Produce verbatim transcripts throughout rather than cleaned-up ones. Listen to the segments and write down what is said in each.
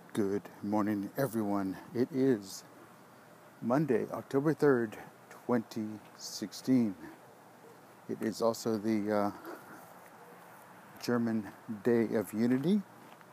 Good morning, everyone. It is Monday, October third, twenty sixteen. It is also the uh, German Day of Unity.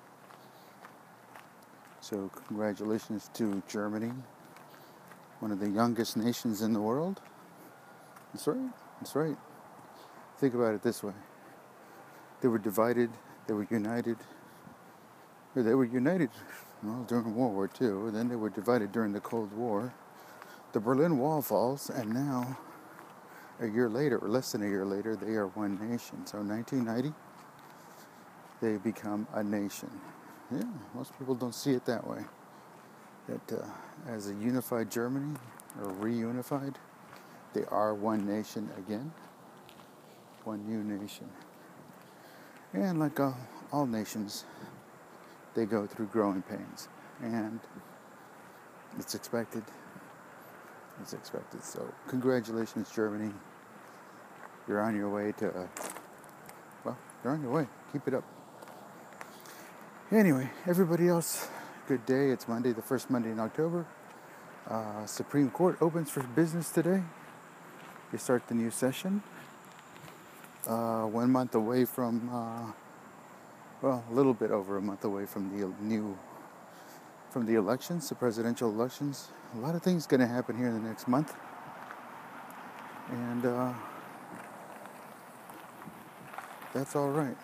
So congratulations to Germany, one of the youngest nations in the world. That's right, that's right. Think about it this way. They were divided, they were united. Or they were united well, during World War Two, and then they were divided during the Cold War. The Berlin Wall falls, and now, a year later, or less than a year later, they are one nation. So nineteen ninety, they become a nation. Yeah, most people don't see it that way. That uh, as a unified Germany, or reunified, they are one nation again. One new nation. And like all, all nations, they go through growing pains, and it's expected. It's expected. So, congratulations, Germany. You're on your way to, uh, well, you're on your way. Keep it up. Anyway, everybody else, good day. It's Monday, the first Monday in October. Uh, Supreme Court opens for business today. They start the new session. Uh, one month away from. Uh, Well, a little bit over a month away from the new, from the elections, the presidential elections. A lot of things going to happen here in the next month. And uh, that's all right.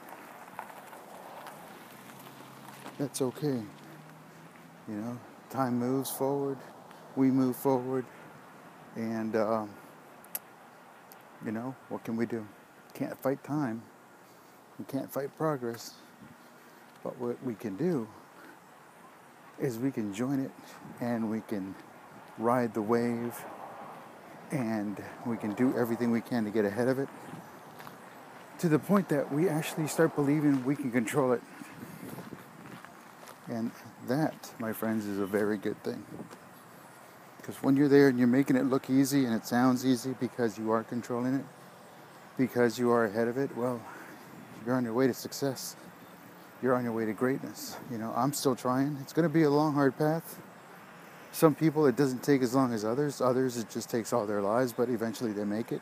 That's okay. You know, time moves forward. We move forward. And, uh, you know, what can we do? Can't fight time. We can't fight progress. But what we can do is we can join it, and we can ride the wave, and we can do everything we can to get ahead of it, to the point that we actually start believing we can control it. And that, my friends, is a very good thing. Because when you're there and you're making it look easy, and it sounds easy because you are controlling it, because you are ahead of it, well, you're on your way to success. You're on your way to greatness. You know, I'm still trying. It's going to be a long, hard path. Some people, it doesn't take as long as others. Others, it just takes all their lives, but eventually they make it.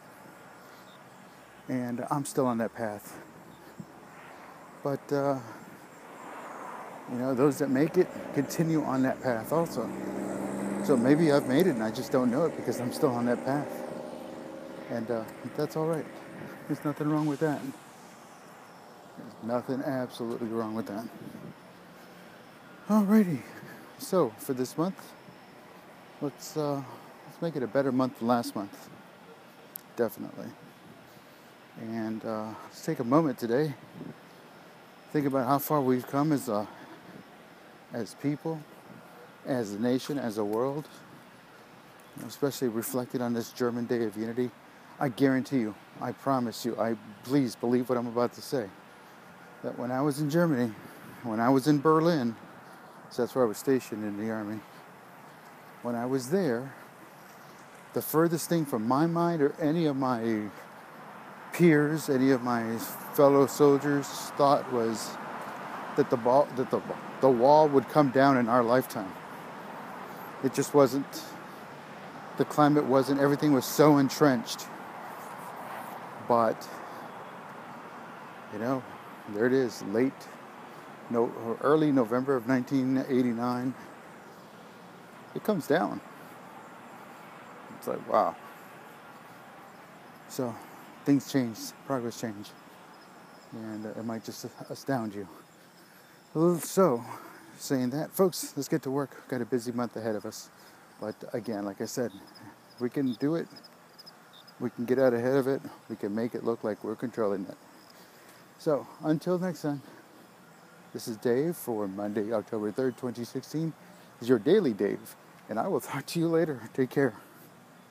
And I'm still on that path. But, uh, you know, those that make it continue on that path also. So maybe I've made it and I just don't know it because I'm still on that path. And uh, that's all right. There's nothing wrong with that. There's nothing absolutely wrong with that. Alrighty. So for this month, let's uh, let's make it a better month than last month. Definitely. And uh, let's take a moment today. Think about how far we've come as a as people, as a nation, as a world. Especially reflected on this German Day of Unity. I guarantee you, I promise you, I please believe what I'm about to say. That when I was in Germany, when I was in Berlin, so that's where I was stationed in the army, when I was there, the furthest thing from my mind or any of my peers, any of my fellow soldiers thought was that the ball, that the, the wall would come down in our lifetime. It just wasn't, the climate wasn't, everything was so entrenched. But, you know, there it is, late, no, early November of nineteen eighty-nine. It comes down. It's like, wow. So, things change, progress change. And uh, it might just astound you. So, saying that, folks, let's get to work. Got a busy month ahead of us. But again, like I said, we can do it. We can get out ahead of it. We can make it look like we're controlling it. So, until next time, this is Dave for Monday, October third, twenty sixteen. This is your Daily Dave, and I will talk to you later. Take care.